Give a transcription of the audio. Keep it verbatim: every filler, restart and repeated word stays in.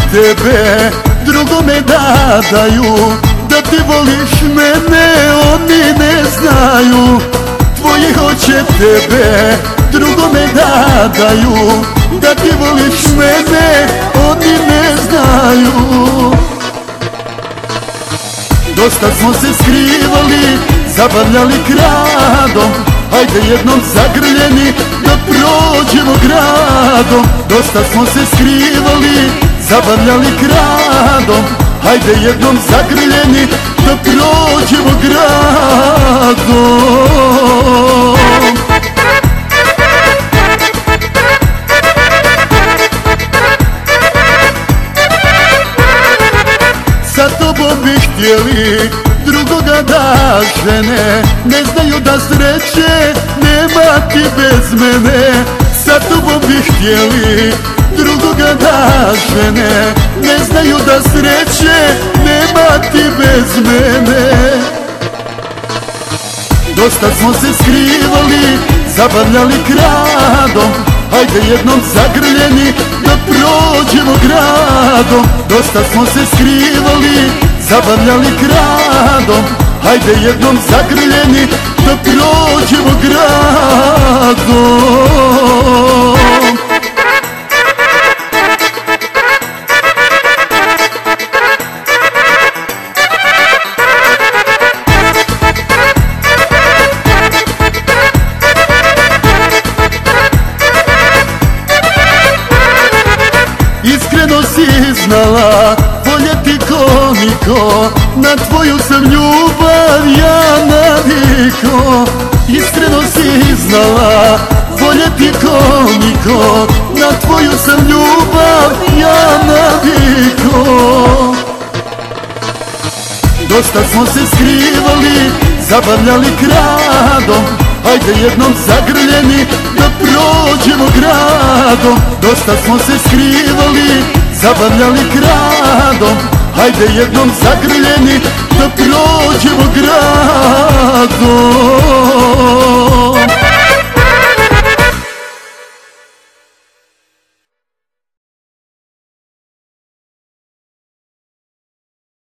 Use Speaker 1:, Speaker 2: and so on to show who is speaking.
Speaker 1: tebe drugome dadaju, da ti voliš mene oni ne znaju. Tvoji hoće tebe drugome dadaju, da ti voliš mene oni ne znaju. Dosta smo se skrivali, zabavljali gradom, hajde jednom zagrljeni da prođemo gradom. Dosta smo se skrivali, zabavljali gradom, hajde jednom zagrljeni da prođemo gradom. Sa tobom bi htjeli drugoga da žene, ne znaju da sreće nema ti bez mene. Sa tobom bi htjeli drugoga da žene, ne znaju da sreće nema ti bez mene. Dosta smo se skrivali, zabavljali gradom, hajde jednom zagrljeni da prođemo gradom. Dosta smo se skrivali, zabavljali gradom, hajde jednom zagrljeni da prođemo gradom. Iskreno si znala voljeti ko niko, na tvoju sam ljubav ja naviko. Iskreno si znala voljeti ko niko, na tvoju sam ljubav ja naviko. Dosta smo se skrivali, zabavljali gradom, hajde jednom zagrljeni da prođemo gradom. Dosta smo se skrivali, zabavljali gradom, hajde jednom zagrljeni da